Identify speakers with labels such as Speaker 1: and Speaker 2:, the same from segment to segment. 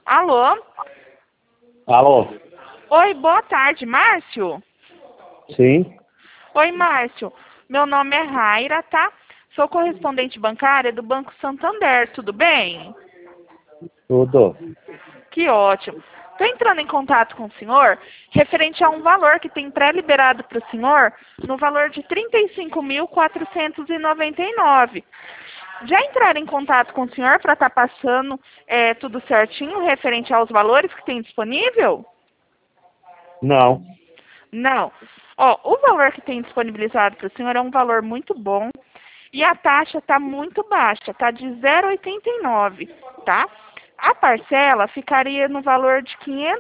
Speaker 1: Alô?
Speaker 2: Alô?
Speaker 1: Oi, boa tarde, Márcio?
Speaker 2: Sim?
Speaker 1: Oi, Márcio. Meu nome é Raira, tá? Sou correspondente bancária do Banco Santander, tudo bem?
Speaker 2: Tudo.
Speaker 1: Que ótimo. Estou entrando em contato com o senhor referente a um valor que tem pré-liberado para o senhor no valor de R$ 35.499. Já entraram em contato com o senhor para estar passando tudo certinho referente aos valores que tem disponível?
Speaker 2: Não.
Speaker 1: Não. Ó, o valor que tem disponibilizado para o senhor é um valor muito bom e a taxa está muito baixa, está de 0,89, tá? A parcela ficaria no valor de R$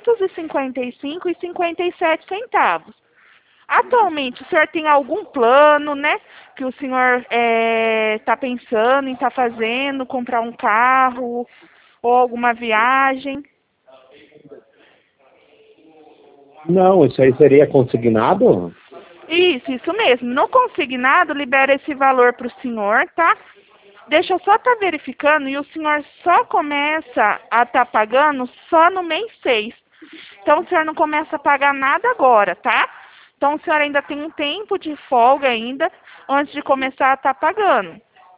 Speaker 1: 555,57. Atualmente, o senhor tem algum plano, né, que o senhor está pensando em estar fazendo, comprar um carro ou alguma viagem?
Speaker 2: Não, isso aí seria consignado?
Speaker 1: Isso mesmo. No consignado, libera esse valor para o senhor, tá? Deixa eu só estar verificando e o senhor só começa a estar pagando só no mês 6. Então, o senhor não começa a pagar nada agora, tá? Então, o senhor ainda tem um tempo de folga ainda antes de começar a estar pagando.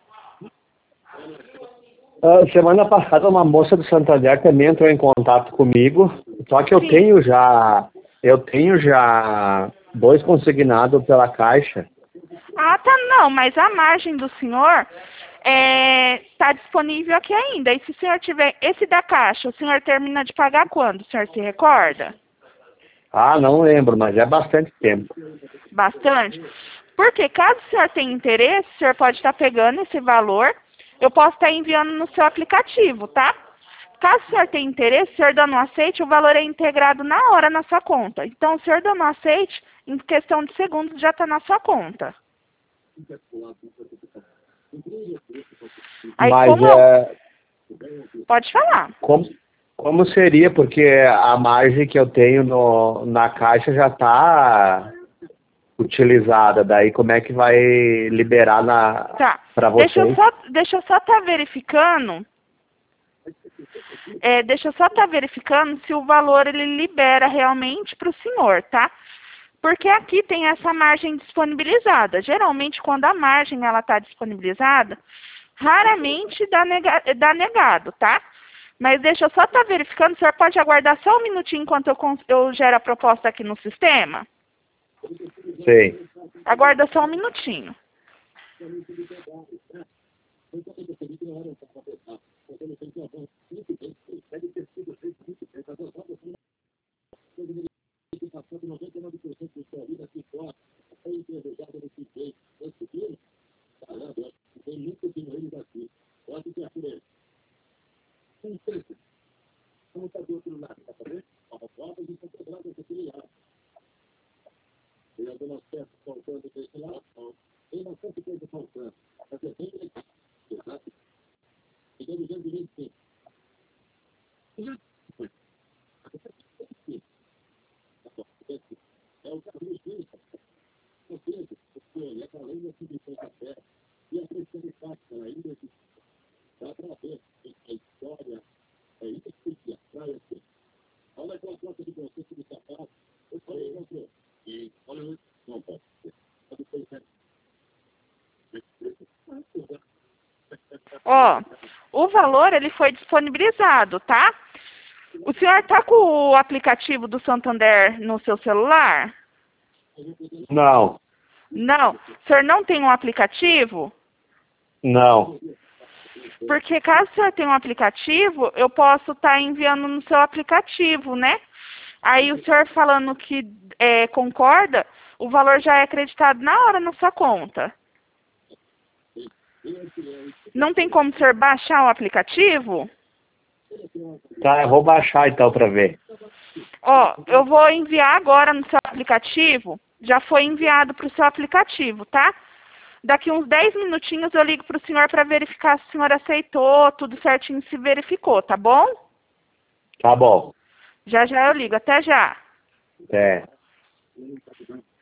Speaker 2: Semana passada uma moça do Santander também entrou em contato comigo, só que
Speaker 1: Sim.
Speaker 2: eu tenho já dois consignados pela Caixa.
Speaker 1: Ah, tá, não, mas a margem do senhor está disponível aqui ainda. E se o senhor tiver esse da Caixa, o senhor termina de pagar quando? O senhor se recorda?
Speaker 2: Ah, não lembro, mas é bastante tempo.
Speaker 1: Bastante? Porque caso o senhor tenha interesse, o senhor pode estar pegando esse valor, eu posso estar enviando no seu aplicativo, tá? Caso o senhor tenha interesse, o senhor dando um aceite, o valor é integrado na hora na sua conta. Então, o senhor dando um aceite, em questão de segundos, já está na sua conta. Aí,
Speaker 2: Mas
Speaker 1: como... Pode falar.
Speaker 2: como seria? Porque a margem que eu tenho na Caixa já está utilizada. Daí como é que vai liberar
Speaker 1: Tá.
Speaker 2: para vocês?
Speaker 1: Deixa eu só estar verificando. Deixa eu só estar verificando se o valor ele libera realmente para o senhor, tá? Porque aqui tem essa margem disponibilizada. Geralmente, quando a margem ela está disponibilizada, raramente dá negado, tá? Mas deixa eu só estar verificando. O senhor pode aguardar só um minutinho enquanto eu gero a proposta aqui no sistema?
Speaker 2: Sei.
Speaker 1: Aguarda só um minutinho. Ó, o valor ele foi disponibilizado, tá? O senhor está com o aplicativo do Santander no seu celular?
Speaker 2: Não,
Speaker 1: Não. O senhor não tem um aplicativo?
Speaker 2: não.
Speaker 1: Porque caso o senhor tenha um aplicativo, eu posso estar enviando no seu aplicativo, né? Aí o senhor falando que concorda, o valor já é acreditado na hora na sua conta. Não tem como o senhor baixar o aplicativo?
Speaker 2: Tá, eu vou baixar então para ver.
Speaker 1: Ó, eu vou enviar agora no seu aplicativo. Já foi enviado para o seu aplicativo, tá? Daqui uns 10 minutinhos eu ligo para o senhor para verificar se o senhor aceitou, tudo certinho se verificou, tá bom?
Speaker 2: Tá bom.
Speaker 1: Já eu ligo. Até já.
Speaker 2: É.